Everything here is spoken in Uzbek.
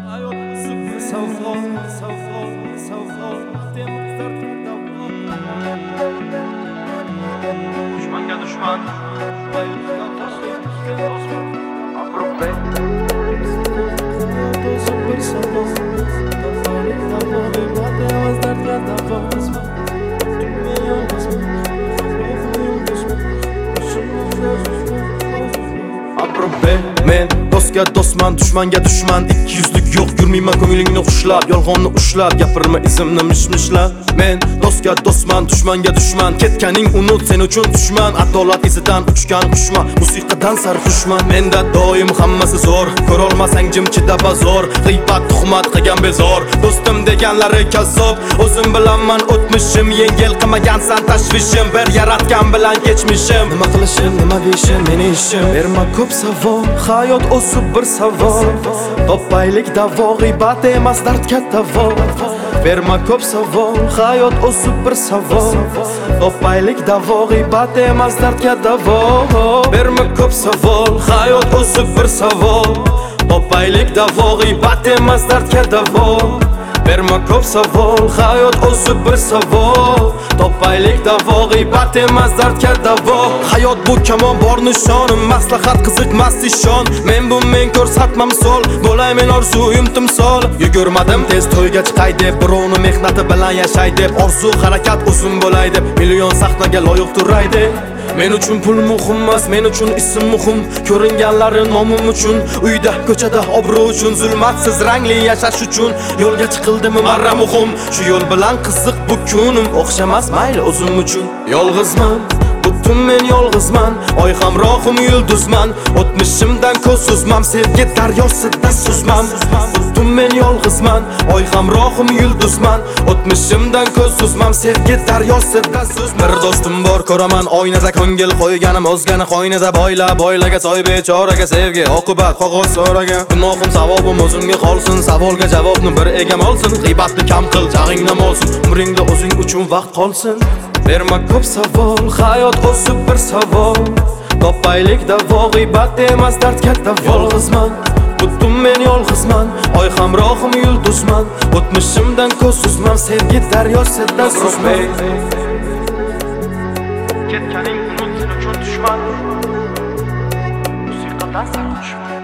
Düşmanga düşman. Men dostga dostman, dushmanga dushman. Ikki yuzlik yo'q, yurmayman ko'nglingni xushlab, yolg'onni ushlab, gapirma izimni mishmishlab. Men dostga dostman, dushmanga dushman. Ketganing unut, sen uchun dushman. Adolat izidan uchgan qushman, musiqadan sarxushman. Menda doim hammasi zo'r, ko'rolmasang jimchida bazor. G'iybat, tuhmat qilgan bezor, do'stim deganlari kazzob. O'zim bilanman o'tmishim, yengil qilmagansan tashvishim. Bir yaratgan bilan kechmishim. Nima qilishim, nima deyishim, meni ishim. Berma ko'p savol, hayot o'sib bir savol. Topaylik davo, g'iybat emas dard katta vol. Berma ko'p savol, hayot o'sib bir savol. Topaylik davo, g'iybat emas dard katta vol. Berma ko'p savol, hayot o'sib bir savol. Topaylik davo, g'iybat emas dard katta vol. Berma ko'p savol, hayot o'sib bir savol. Topaylik davo, g'iybat emas dardga davo. Hayot bu kamon bor nishonim, maslahat qiziqmas ishon. Men bu men ko'rsatma misol, bo'lay men orzuyim timsol. Yugurmadim tez to'yga chiqay deb, birovni mehnati bilan yashay deb. Orzu harakat o'zim bo'lay deb, million sahnaga loyiq turay deb. Men uchun pul muhim emas, men uchun ism muhim. Ko'ringanlari nomim uchun, uyda, ko'chada obro' uchun, zulmatsiz rangli yashash uchun. Yo'lga chiqildimi marra muhim, shu yo'l bilan qiziq bu kunim. O'xshamas mayli o'zim uchun. Yolg'izman, butun men yolg'izman. Oy hamrohim yulduzman, o'tmishimdan ko'z suzmam, sevgi daryosida suzmam. Butun men yolg'izman, oy hamrohim yulduzman, o'tmishimdan ko'z suzmam, sevgi daryosida suzmam. Bir do'stim bor ko'raman oynada, ko'ngil qo'yganim o'zgani qo'ynida. Boylaga soy bechoraga sevgi oqibat qog'oz so'ragan. Gunohim savobim o'zimga qolsin, savolga javobni bir egam olsin. G'iybatni kam qil, jag'ingni olsin, umringda o'zing uchun vaqt qolsin. Berma ko'p savol, hayot o'sib bir savol. Topaylik davo, g'iybat emas dard katta vol. Yolg'izman, butun men yolg'izman, oy hamrohim yulduzman, o'tmishimdan ko'z suzmam, sevgi daryosida suzmay. Ketganing unut, sen uchun dushman. Musiqadan sarxushman.